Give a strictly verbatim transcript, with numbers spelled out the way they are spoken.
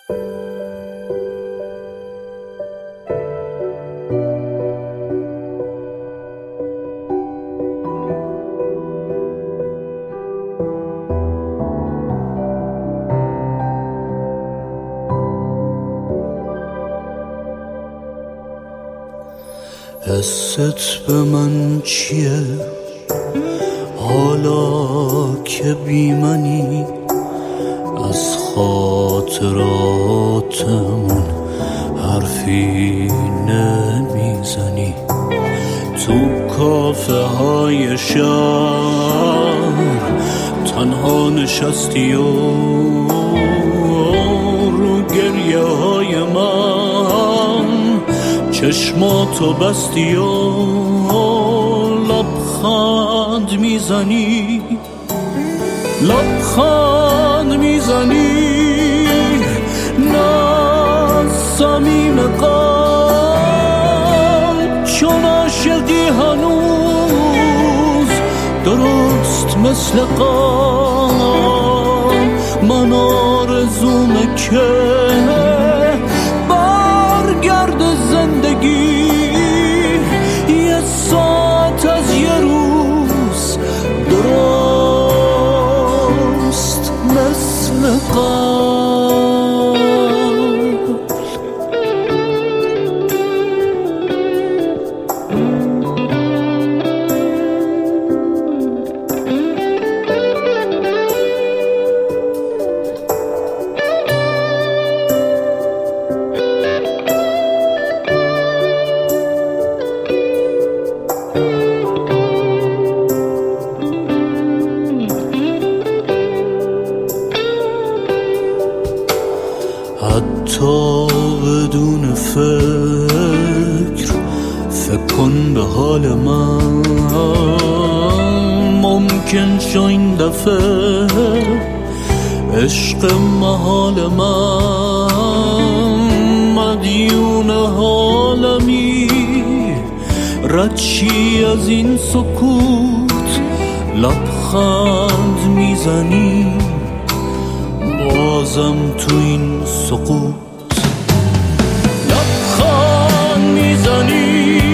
حست به من چیه حالا که بی منی؟ از خاطراتمون حرفی نمیزنی. تو کافه های شهر تنها نشستی و رو گریه های من چشماتو بستی و لبخند میزنی، لبخند میزنی. نه صمیم قلب چون عاشقی هنوز درست مثل قلب. من آرزومه که برگرد زندگی یه ساعت از یه روز درست مثل قلب. حتی بدون فکر فکر کن به حال من. ممکن شو این دفعه عشق محال من مدیون حالمی. ردشی از این سکوت لبخند میزنی بازم تو این سقوط. لبخند میزنی